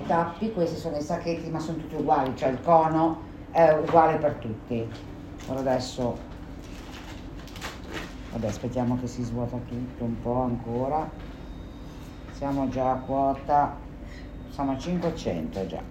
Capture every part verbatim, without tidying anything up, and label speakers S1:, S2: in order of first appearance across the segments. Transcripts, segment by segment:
S1: i tappi, questi sono i sacchetti, ma sono tutti uguali, cioè il cono è uguale per tutti. Ora adesso, vabbè, aspettiamo che si svuota tutto un po' ancora. Siamo già a quota, siamo a cinquecento già.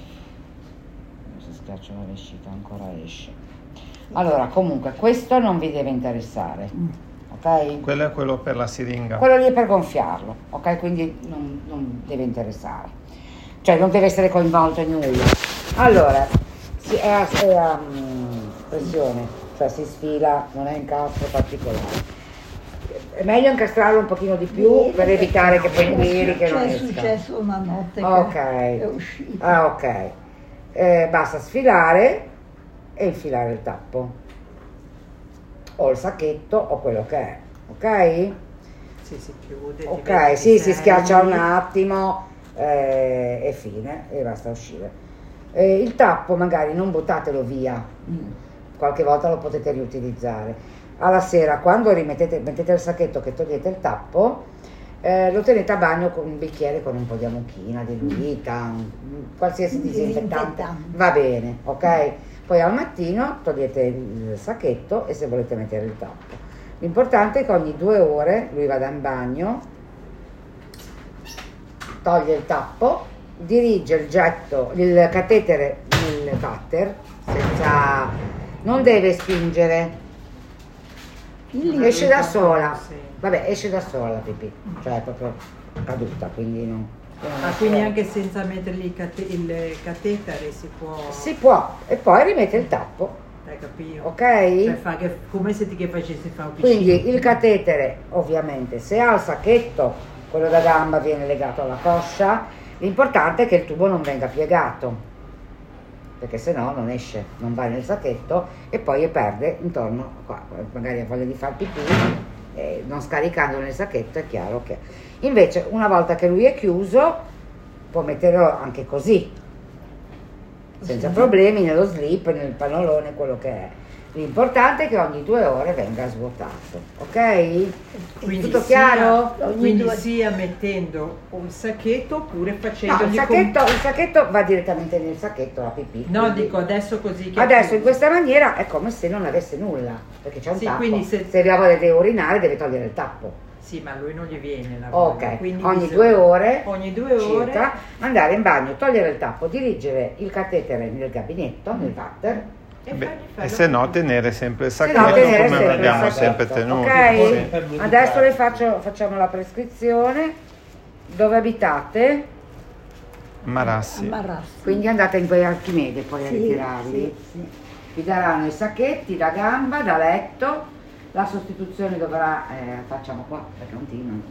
S1: Se schiaccio la vescica ancora esce. Allora, comunque, questo non vi deve interessare, ok?
S2: Quello è quello per la siringa.
S1: Quello lì è per gonfiarlo, ok? Quindi non, non deve interessare, cioè non deve essere coinvolto in nulla. Allora, si, è a, è a um, pressione, cioè si sfila, non è incastro particolare. È meglio incastrarlo un pochino di più ieri, per evitare che poi ieri che non esca.
S3: È successo una notte
S1: okay.
S3: che è uscito.
S1: Ah, ok. Eh, basta sfilare e infilare il tappo. O il sacchetto o quello che è, ok?
S4: Sì, si chiude.
S1: Ok, sì, si schiaccia un attimo eh, e fine, e basta uscire. Eh, il tappo magari non buttatelo via, qualche volta lo potete riutilizzare. Alla sera, quando rimettete mettete il sacchetto che togliete il tappo, eh, lo tenete a bagno con un bicchiere con un po' di amochina, diluita, qualsiasi disinfettante, va bene, ok? Poi al mattino togliete il sacchetto e se volete mettere il tappo. L'importante è che ogni due ore lui vada in bagno, toglie il tappo, dirige il getto, il catetere nel water, senza, non deve spingere. Esce da sola, vabbè, esce da sola la pipì, cioè è proprio caduta, quindi non.
S4: Ah, quindi anche senza mettergli il, cate- il catetere si può.
S1: Si può, e poi rimette il tappo.
S4: Hai capito?
S1: Ok?
S4: Cioè fa che, come se ti che facessi fare un piscina.
S1: Quindi il catetere, ovviamente, se ha il sacchetto, quello da gamba viene legato alla coscia, l'importante è che il tubo non venga piegato, perché se no non esce, non va nel sacchetto e poi perde intorno qua, magari ha voglia di far pipì, eh, non scaricando nel sacchetto è chiaro che invece una volta che lui è chiuso può metterlo anche così senza problemi nello slip, nel pannolone, quello che è. L'importante è che ogni due ore venga svuotato, ok?
S4: Quindi
S1: Tutto
S4: sia,
S1: chiaro?
S4: Quindi
S3: due...
S4: sia mettendo un sacchetto oppure facendo
S1: No, il sacchetto, il sacchetto va direttamente nel sacchetto la pipì.
S4: No,
S1: quindi...
S4: dico adesso così che
S1: adesso in questa maniera è come se non avesse nulla, perché c'è un
S4: sì,
S1: tappo.
S4: quindi se...
S1: se vi voglia di urinare deve togliere il tappo.
S4: Sì, ma a lui non gli viene la
S1: Ok,
S4: voglia, quindi
S1: ogni
S4: bisogna...
S1: due ore,
S4: ogni due ore
S1: circa, andare in bagno, togliere il tappo, dirigere il catetere nel gabinetto, nel water.
S4: e,
S2: Beh,
S4: fargli fare
S2: e se no
S4: la-
S2: tenere sempre il
S1: Se no,
S2: sacchetto
S1: tenere
S2: come
S1: sempre il
S2: l'abbiamo
S1: sacchetto,
S2: sempre tenuto.
S1: ok?
S2: Sì.
S1: Adesso le faccio, facciamo la prescrizione. Dove abitate?
S2: Marassi.
S3: Marassi.
S1: Quindi andate in quei Archimede poi a
S3: Sì,
S1: ritirarli.
S3: sì, sì.
S1: Vi daranno i sacchetti da gamba, da letto. La sostituzione dovrà, eh, facciamo qua, perché non ti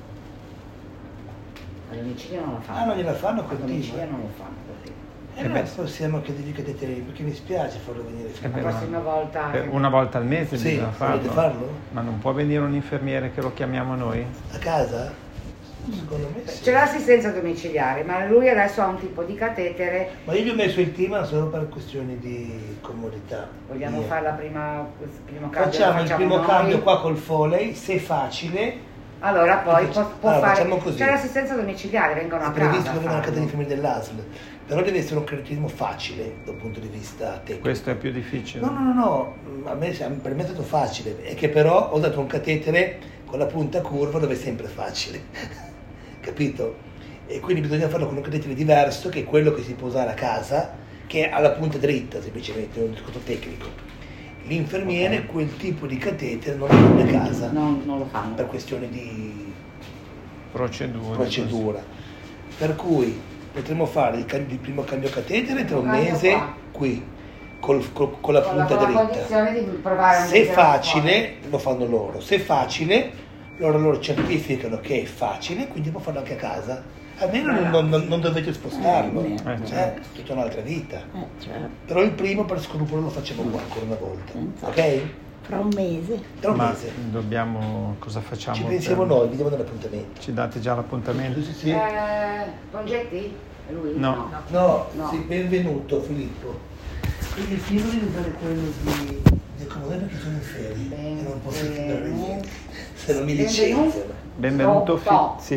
S1: a domicilio non lo fanno.
S5: Ah, non gliela fanno
S1: A
S5: col
S1: domicilio
S5: team?
S1: non lo fanno così.
S5: E eh noi possiamo chiedergli che determini, perché mi spiace farlo venire
S2: Eh
S5: fino
S1: La
S2: beh,
S5: a
S1: prossima volta...
S2: Per una volta al mese
S5: Sì,
S2: bisogna farlo.
S5: volete farlo?
S2: Ma non può venire un infermiere che lo chiamiamo noi?
S5: A casa? Secondo me sì.
S1: C'è l'assistenza domiciliare, ma lui adesso ha un tipo di catetere.
S5: Ma io gli ho messo il team solo per questioni di comodità.
S1: Vogliamo
S5: Via.
S1: fare la prima, il primo cambio?
S5: Facciamo
S1: lo
S5: il
S1: facciamo
S5: primo
S1: noi?
S5: cambio qua col Foley, se è facile.
S1: Allora poi può,
S5: Allora,
S1: può fare...
S5: facciamo così.
S1: C'è l'assistenza domiciliare, vengono
S5: È
S1: a casa.
S5: previsto che venga
S1: a
S5: la casa di
S1: farlo.
S5: famiglia dell'A S L, però deve essere un creditivismo facile dal punto di vista tecnico.
S2: Questo è più difficile.
S5: No, no, no, no, a me, per me è stato facile, è che però ho dato un catetere con la punta curva dove è sempre facile, capito? E quindi bisogna farlo con un catetere diverso, che è quello che si può usare a casa, che ha la punta dritta, semplicemente, è un discorso tecnico. L'infermiere
S1: Ok.
S5: quel tipo di catetere non lo mette a casa,
S1: No, non lo fanno.
S5: per questioni di
S2: Procedure.
S5: procedura. Per cui potremmo fare il, cambio- il primo cambio catetere tra un
S1: Cambio
S5: mese
S1: qua.
S5: qui, col- col- con la
S1: Con la,
S5: punta
S1: con la
S5: dritta.
S1: condizione di provare a
S5: Se
S1: metterla
S5: facile lo fanno loro, se facile loro, loro certificano che è facile, quindi può farlo anche a casa. Almeno non, non- non- non dovete spostarlo,
S3: Eh,
S2: eh,
S5: cioè,
S2: certo.
S5: è tutta un'altra vita.
S3: Eh, certo.
S5: Però il primo per scrupolo lo facciamo qua ancora una volta,
S3: Senza-
S5: ok?
S3: Fra un mese.
S5: Tra un
S2: Ma
S5: mese.
S2: dobbiamo... cosa facciamo?
S5: Ci pensiamo
S2: per-
S5: noi, vi diamo l'appuntamento.
S2: Ci date già l'appuntamento?
S5: Sì, sì.
S1: Eh, Pongetti? È lui?
S2: No.
S5: No,
S1: No.
S5: sì, benvenuto Filippo. Quindi il film deve usare quello di, di accomodare perché sono in ferie e non posso filmare
S1: Benvenuto.
S5: niente, se non mi
S1: Benvenuto.
S5: licenziano.
S2: Benvenuto,
S1: Pronto?
S2: Fi- sì.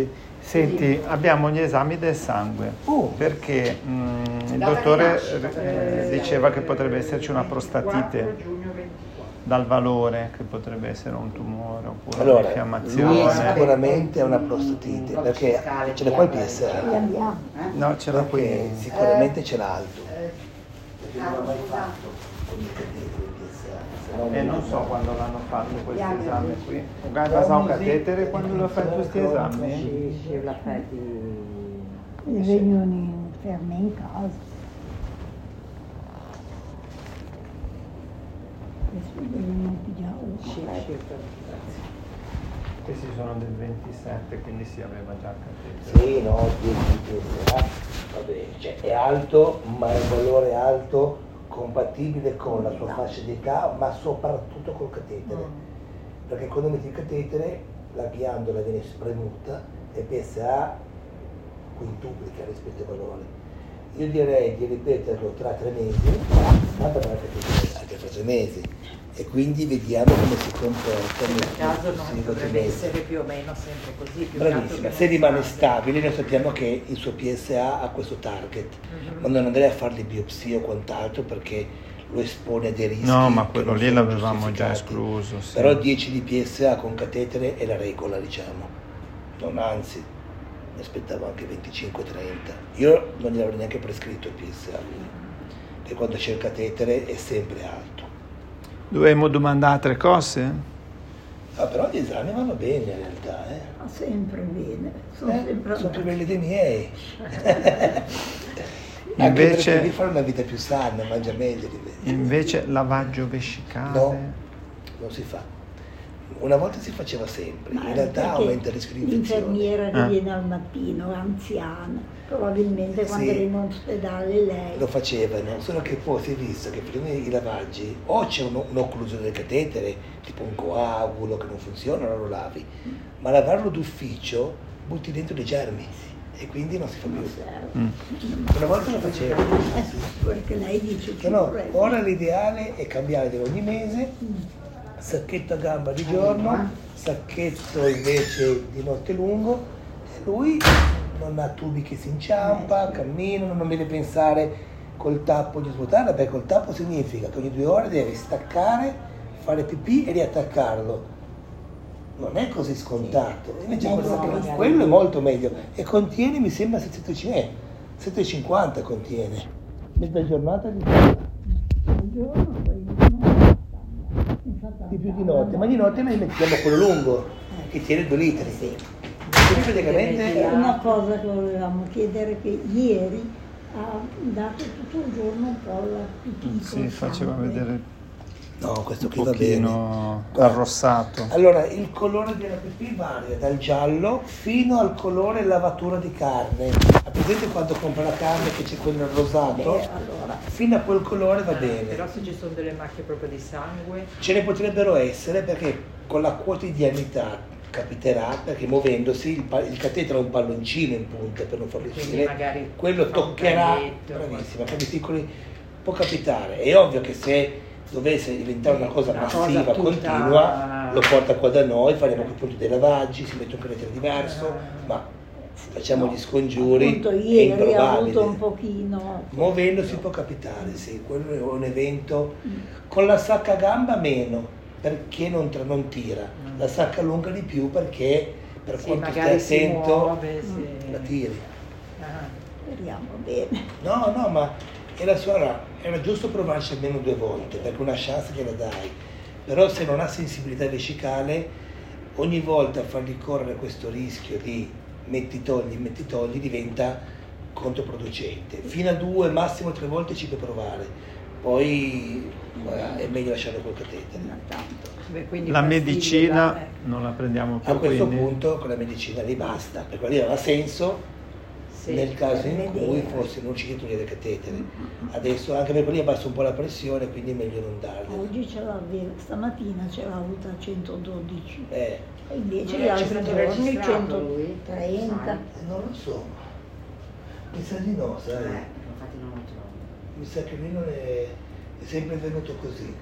S2: Senti, abbiamo gli esami del sangue
S5: Oh.
S2: perché mm, il
S1: Data di
S2: dottore
S1: nascita.
S2: eh, diceva che potrebbe esserci una
S4: quattro
S2: prostatite
S4: giugno ventiquattro.
S2: dal valore, che potrebbe essere un tumore oppure
S5: Allora, lui
S2: un'infiammazione.
S5: sicuramente è una prostatite, perché ce l'ha qua il P S
S3: Qui
S5: A,
S3: andiamo.
S2: No, c'era qui.
S5: perché sicuramente ce l'ha alto. Perché non l'ha mai fatto con il catetere il P S A, se no
S2: E non so quando l'hanno fatto questo esame qui. Guarda, sa un catetere quando lo fai questi esami?
S4: Sì, sì, la fai di...
S3: E vengono fermi in casa. Questo vengono pigliato.
S4: Sì, sì,
S2: Questi sono del ventisette, quindi si aveva già il catetere.
S5: sì, no, dieci P S A, va bene, cioè è alto, ma è un valore alto compatibile con la sua fascia di età, ma soprattutto col catetere. Perché quando metti il catetere la ghiandola viene spremuta e il P S A quintuplica rispetto ai valori. Io direi di ripeterlo tra tre mesi, tanto per anche tra tre mesi, e quindi vediamo come si comporta
S4: in
S5: nel
S4: quel caso non
S5: successivo
S4: dovrebbe
S5: trimestre.
S4: essere più o meno sempre così. Più che altro
S5: Bravissima,
S4: che
S5: se
S4: non
S5: rimane
S4: sbaglia.
S5: stabile noi sappiamo che il suo P S A ha questo target,
S4: Mhm.
S5: ma non andrei a fargli biopsie o quant'altro perché lo espone a dei rischi.
S2: No, ma
S5: che
S2: quello
S5: non
S2: lì
S5: sono
S2: l'avevamo già
S5: giustificati.
S2: escluso. Sì.
S5: Però dieci di P S A con catetere è la regola, diciamo. Non anzi, mi aspettavo anche venticinque trenta. Io non gliel'avrei neanche prescritto il P S A, che quando c'è il catetere è sempre alto.
S2: Dovremmo domandare altre cose?
S5: Ah, però gli esami vanno bene in realtà, eh.
S3: Va sempre bene. Sono
S5: Eh,
S3: sempre
S5: sono più
S3: andati.
S5: belli dei miei. Anche
S2: Invece-
S5: perché devi fare una vita più sana, mangia meglio di me.
S2: Invece lavaggio vescicale.
S5: No, non si fa. Una volta si faceva sempre,
S3: Ma
S5: in realtà
S3: perché
S5: aumenta il rischio di infezione.
S3: l'infermiera che
S2: Ah.
S3: viene al mattino, anziana, probabilmente quando
S5: Sì.
S3: era in ospedale lei.
S5: Lo facevano, solo che poi si è visto che prima i lavaggi o c'è un- un'occlusione del catetere, tipo un coagulo che non funziona, allora lo lavi, ma lavarlo d'ufficio butti dentro dei germi e quindi non si fa
S3: Non
S5: più.
S3: serve.
S2: Mm.
S5: Una volta lo faceva.
S3: Eh, perché lei dice che
S5: No, no,
S3: vorrebbe.
S5: ora l'ideale è cambiare ogni mese, sacchetto a gamba di giorno, sacchetto invece di notte lungo, e lui non ha tubi che si inciampa, cammina, non deve pensare col tappo di svuotarla, perché col tappo significa che ogni due ore deve staccare, fare pipì e riattaccarlo. Non è così scontato, invece
S3: Meglio
S5: quello,
S3: che
S5: che- quello è molto meglio e contiene, mi sembra, settecentocinquanta, eh, settecentocinquanta contiene, mezza giornata di
S3: Un giorno, poi no.
S5: di più di notte, ma di notte noi mettiamo quello lungo che tiene due litri. Quindi praticamente
S3: Una cosa che volevamo chiedere che ieri ha dato tutto il giorno un po' la pipì
S2: Sì,
S3: col
S2: faceva
S3: sangue.
S2: vedere
S5: no, questo
S2: un
S5: qui va bene.
S2: pochino
S5: Guarda.
S2: arrossato.
S5: Allora, il colore della pipì varia dal giallo fino al colore lavatura di carne. Ha presente quando compra la carne che c'è quello rosato?
S3: Beh, allora,
S5: Fino a quel colore va
S4: Ah,
S5: bene.
S4: Però se ci sono delle macchie proprio di sangue,
S5: Ce ne potrebbero essere perché con la quotidianità capiterà, perché muovendosi il, pa- il catetere ha un palloncino in punta per non farlo
S4: quindi
S5: uscire,
S4: magari
S5: quello
S4: fa un
S5: toccherà,
S4: taglietto,
S5: bravissima, per i piccoli può capitare. È ovvio che se dovesse diventare una cosa
S4: Una cosa
S5: massiva,
S4: tutta-
S5: continua, lo porta qua da noi, faremo appunto dei lavaggi, si mette un catetere diverso, ma facciamo gli scongiuri,
S3: appunto
S5: è
S3: ieri ha
S5: improbabile.
S3: avuto un pochino.
S5: Muovendosi può capitare, sì, quello è un evento. Con la sacca a gamba meno, perché non, tra- non tira. La sacca lunga di più perché per
S4: sì,
S5: quanto stai
S4: magari si
S5: attento
S4: muove, sì.
S5: la tiri.
S4: Ah.
S3: Speriamo bene.
S5: No, no, ma era, solo- era giusto provarci almeno due volte, perché una chance gliela dai. Però se non ha sensibilità vescicale, ogni volta fargli correre questo rischio di metti togli, metti togli diventa controproducente. Fino a due, massimo tre volte ci puoi provare, poi eh, è meglio lasciarlo col catetere.
S3: Non tanto.
S4: Beh, quindi
S2: La
S4: pastiglie
S2: medicina
S4: da- eh.
S2: non la prendiamo più,
S5: A questo
S2: quindi
S5: punto con la medicina lì basta, perché lì aveva senso
S4: Sì.
S5: nel caso in
S3: per
S5: cui
S3: vedere.
S5: fosse non riuscito a togliere il catetere. Adesso anche perché lì abbassa un po' la pressione, quindi è meglio non darle.
S3: Oggi ce l'aveva, stamattina ce l'ha avuta a centododici.
S5: Eh,
S3: E invece
S4: Non
S3: gli
S4: è
S3: altri
S4: stato
S3: giorni
S4: registrato lui?
S3: centotrenta.
S5: non lo so. Mi sa di no, sai.
S1: Eh, infatti non lo trovo.
S5: Mi sa che lui non è, è sempre venuto così.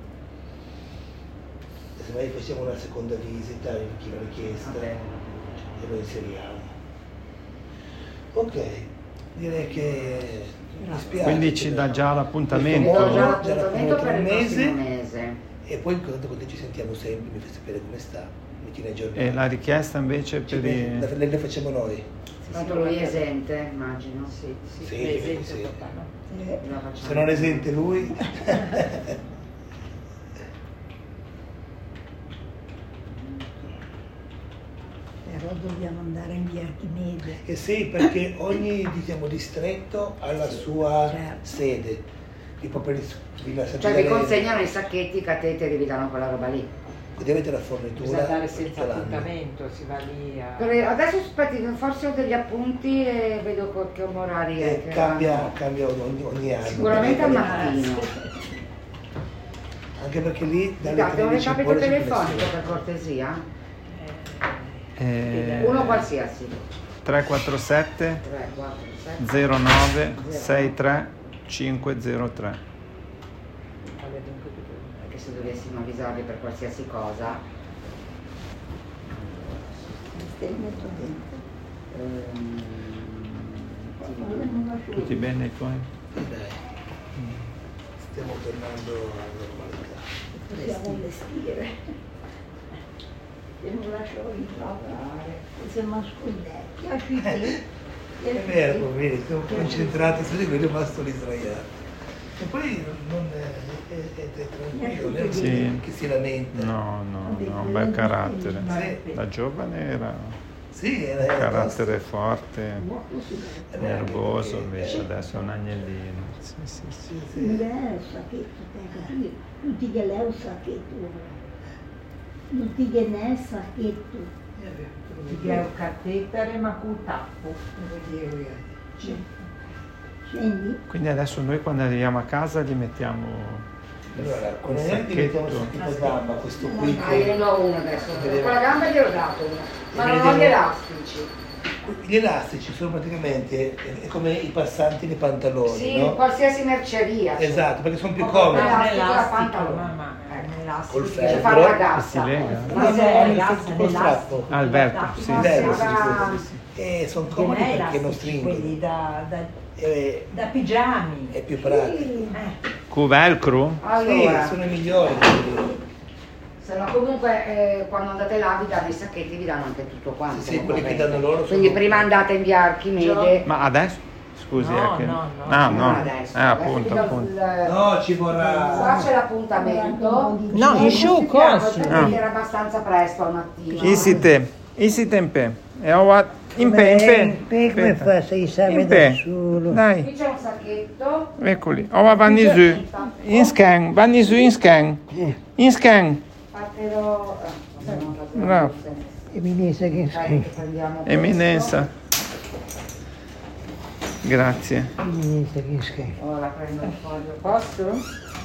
S5: E se mai facciamo una seconda visita, chi l'ha richiesta.
S1: Va bene, va bene.
S5: e lo inseriamo. Ok, direi che mi spiace.
S2: Quindi ci dà già
S1: Vi
S2: l'appuntamento.
S1: do già
S5: Già
S1: l'appuntamento
S5: tra
S1: per
S5: un
S1: il
S5: mese.
S1: prossimo mese.
S5: E poi intanto con te ci sentiamo sempre, mi fai sapere come sta, mi tieni aggiornato.
S2: E la richiesta invece
S5: Ci-
S2: per i...
S5: le, le facciamo noi.
S1: Tanto lui è esente, immagino.
S4: Sì, sì,
S5: Sì,
S4: è esente
S5: sì.
S4: papà, no?
S3: Eh,
S1: La facciamo.
S5: Se non è esente lui.
S3: Però dobbiamo andare in via Archimede.
S5: Eh sì, perché ogni diciamo, distretto ha la sua
S3: Certo.
S5: sede. Tipo per il Villa
S1: Cioè vi
S5: Sant'Irene,
S1: consegnano i sacchetti, i cateteri, vi danno quella roba lì.
S5: quindi avete la fornitura.
S4: Bisogna andare
S5: per
S4: senza
S5: tutto l'anno.
S4: appuntamento, si va lì a...
S1: Per- adesso aspetti, forse ho degli appunti e vedo co- che orari è.
S5: Eh,
S1: che
S5: cambia,
S1: hanno.
S5: cambia ogni, ogni anno.
S1: Sicuramente al
S5: Perché-
S1: mattino.
S5: Anche perché lì
S1: Mi
S5: dalle
S1: date un
S5: tredici in
S1: recapito
S5: poi c'è
S1: telefonico
S5: flessione.
S1: per cortesia?
S2: eh,
S1: Uno qualsiasi.
S2: tre quattro sette
S1: tre, quattro, sette.
S2: zero nove sei tre cinque zero tre.
S4: Vabbè, dunque, tutto-
S1: Perché se dovessimo avvisarvi per qualsiasi cosa.
S3: Stai molto dentro.
S1: ehm,
S3: Guarda, non lascio-
S2: Tutti bene i tuoi?
S5: Dai, stiamo tornando alla normalità.
S3: Possiamo vestire. Se non lascio ritrovare, se mi ascolti, lasci te.
S5: È vero, poverini, siamo concentrati su di quello, è rimasto lì sdraiato. E poi non è, è, è, è tranquillo, non è
S2: Sì.
S5: che si lamenta.
S2: No, no, no, un bel carattere.
S5: Sì.
S2: Da giovane era
S5: Sì, era,
S2: un
S5: era
S2: carattere
S5: tosto.
S2: forte,
S5: È vero,
S2: nervoso,
S5: perché-
S2: invece adesso è un agnellino. Sì, sì, sì.
S5: Sì, sì.
S3: Non è il sacchetto, te capito? Tutti che lei è un sacchetto. Tutti che ne è il sacchetto.
S4: Ti è un catetere ma con tappo.
S3: Scendi?
S2: Quindi adesso noi quando arriviamo a casa gli mettiamo
S5: Allora, con
S2: il
S5: noi mettiamo il
S2: sacchetto.
S5: sacchetto a gamba, questo qui
S1: Ah, io ne
S5: che...
S1: ho uno adesso. Con la gamba glielo ho dato uno. Ma non ho
S5: Vediamo-
S1: gli elastici.
S5: Gli elastici sono praticamente è come i passanti nei pantaloni,
S1: Sì,
S5: no?
S1: qualsiasi merceria.
S5: Esatto, perché sono più
S1: Ho
S5: comodi.
S1: comprato
S4: Un
S1: Elastico da
S4: elastico,
S1: pantalone.
S4: mamma, è un elastico.
S5: Col
S1: Dice
S5: ferro.
S1: fare la
S2: che
S1: gassa.
S2: si lega.
S5: No, no, hanno il fatto col strappo.
S2: Ah, il vertice, sì,
S1: Ma
S2: sì,
S5: Vero,
S2: sì,
S1: sembra-
S2: sì, sì, sì.
S5: E sono
S4: Che
S5: comodi
S4: ne
S5: perché non
S4: elastici, quelli
S5: stringono.
S4: da, da,
S5: E,
S4: da pigiami.
S5: è più pratico.
S4: Eh.
S2: Cu velcro?
S1: Allora,
S5: Sì, sono i migliori quelli.
S1: se no comunque eh, quando andate là vi danno i sacchetti, vi danno anche tutto quanto.
S5: Sì, sì, quelli che
S1: ovviamente.
S5: danno loro sono-
S1: Quindi prima andate in via Archimede.
S2: Ma adesso? Scusi,
S4: No,
S2: è che...
S4: no, no.
S2: Ah,
S1: Non
S2: no.
S1: adesso.
S2: Eh,
S1: Adesso
S2: appunto,
S1: vi do
S2: appunto.
S1: il-
S5: No, ci vorrà...
S1: Qua c'è l'appuntamento.
S4: No, in su, cosi.
S1: Perché
S2: Ah.
S1: era abbastanza presto al mattino.
S2: Isite, isite in pe. E ho a- in pe, in pe.
S3: come
S2: Aspetta.
S3: fa se gli serve
S2: In
S3: da
S2: pe.
S3: solo?
S1: Qui
S2: Dai,
S1: c'è un sacchetto.
S2: eccoli. Ora vanno su. In scan, vanno su in scan. In scan.
S1: Fatelo. eh, vabbè, non lo so.
S2: Bravo.
S3: Eminenza che
S1: Dai, che prendiamo questo.
S2: Eminenza. Grazie.
S3: Eminenza che schifo.
S1: Ora prendo il foglio. Posso?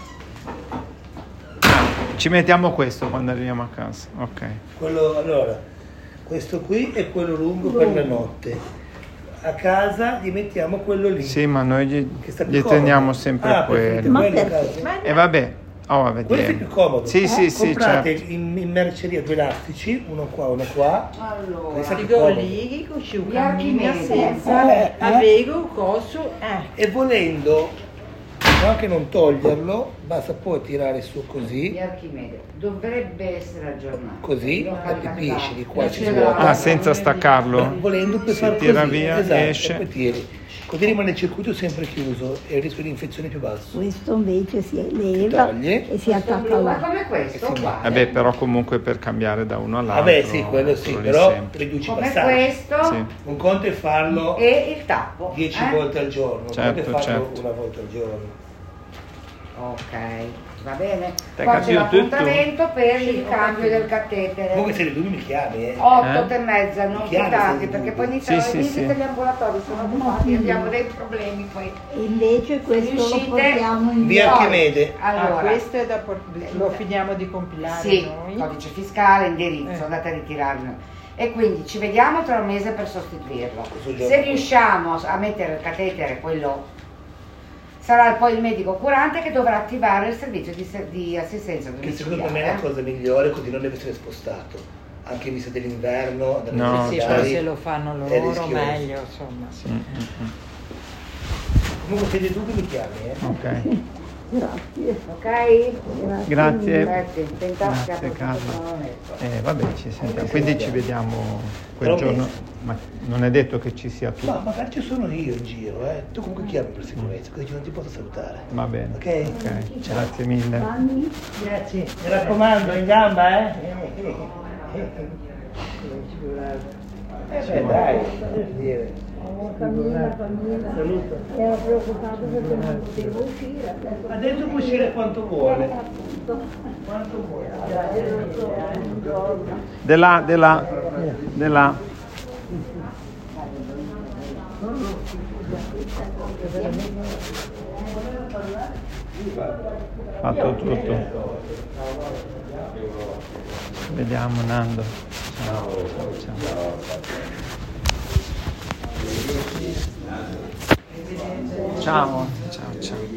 S2: Ci mettiamo questo quando arriviamo a casa. Ok.
S5: Quello, allora, questo qui è quello lungo per la notte. A casa gli mettiamo quello lì.
S2: Sì, ma noi gli,
S5: Che sta più
S2: gli
S5: comodo.
S2: teniamo sempre
S5: Ah, preferite
S2: quello.
S5: quello a
S3: perché?
S5: casa?
S2: E vabbè, oh,
S5: Questo è
S2: vediamo.
S5: più comodo.
S2: Sì, sì, sì,
S5: Comprate
S2: certo.
S5: in, in merceria due elastici, uno qua, uno qua.
S1: Allora.
S5: Questo è più
S4: Dico
S5: comodo.
S4: lì, così
S1: Gli
S4: cammina
S1: Archimede.
S4: senza,
S3: Eh, eh.
S4: avevo coso, eh.
S5: E volendo anche non toglierlo, basta poi tirare su
S1: Di
S5: così,
S1: Archimede dovrebbe essere aggiornato.
S5: così,
S1: L'ho
S5: lo
S1: caricato.
S5: capisci, di qua
S1: Lo
S5: ci
S1: tiro
S5: vuole.
S1: dalla-
S2: Ah, senza staccarlo?
S5: Volendo per
S2: Si
S5: far
S2: tira
S5: così,
S2: via,
S5: esatto,
S2: esce.
S5: e poi tiri. Così rimane il circuito sempre chiuso e il rischio di infezione è più basso.
S3: Questo invece si leva
S5: Togli.
S3: e si attacca
S1: Ma
S3: là.
S1: come questo?
S5: Eh sì,
S1: Uguale.
S2: Vabbè, però comunque per cambiare da uno all'altro.
S5: Vabbè sì, quello sì,
S2: quello lì
S5: però
S2: sempre.
S5: riduci i
S1: Come
S5: passaggi.
S1: questo
S2: Sì.
S5: Un conto è farlo
S1: e il tappo.
S5: dieci
S1: eh?
S5: volte al giorno, un
S2: Certo,
S5: conto è farlo
S2: certo.
S5: una volta al giorno.
S1: Ok, va bene.
S2: Te
S1: Qua c'è
S2: capito
S1: l'appuntamento per
S4: Sì,
S1: il
S4: ho
S1: cambio
S4: capito.
S1: del catetere.
S5: Comunque se le due mi chiami, eh.
S1: otto,
S2: Eh?
S1: otto e mezza, non
S5: Mi chiami
S1: più tardi,
S5: se
S1: perché
S5: devi.
S1: poi iniziano
S2: Sì,
S1: le
S2: sì,
S1: visite
S2: sì.
S1: agli ambulatori, sono occupati, abbiamo dei problemi poi.
S3: E invece questo
S1: Riuscite?
S3: lo portiamo in
S5: Via
S1: Poi,
S5: Archimede.
S4: Ah,
S1: Allora,
S4: questo è da port- lo finiamo di compilare
S1: sì,
S4: noi.
S1: codice fiscale, indirizzo,
S4: Eh.
S1: andate a ritirarlo. E quindi ci vediamo tra un mese per sostituirlo.
S5: Questo giorno.
S1: Se riusciamo a mettere il catetere, quello sarà poi il medico curante che dovrà attivare il servizio di, se- di assistenza
S5: Che secondo me è
S1: domiciliare.
S5: la cosa migliore, così non deve essere spostato. anche in vista dell'inverno, andare
S2: No,
S5: a
S4: Sì,
S2: certo.
S4: poi se lo fanno
S5: è
S4: loro
S5: rischioso.
S4: meglio, insomma. Sì.
S2: Mm, mm,
S5: Comunque se tu che mi chiami, eh?
S2: mm. Ok.
S3: Grazie.
S1: Ok?
S2: Grazie.
S1: Grazie, tentate
S2: Grazie,
S1: che
S2: Carlo.
S1: non onesto.
S2: Eh, vabbè, ci sentiamo. Quindi ci vediamo quel
S5: Però
S2: giorno.
S5: penso-
S2: Ma non è detto che ci sia tu.
S5: Ma magari ci sono io in giro, eh? Tu comunque chiami per sicurezza, così non ti posso salutare.
S2: Va bene.
S5: Ok?
S2: Ok, grazie mille.
S3: Anni?
S5: Grazie, mi raccomando, in gamba, eh? Eh beh, dai, devo dire.
S3: Cammina, cammina.
S5: Saluto.
S3: Ero preoccupato perché non potevo uscire. Adesso
S5: Adesso può uscire quanto vuole.
S3: appunto.
S5: Quanto vuole.
S2: De là, de là, de là. Fatto tutto. Vediamo Nando. Ciao, ciao, ciao. Ciao, ciao, ciao.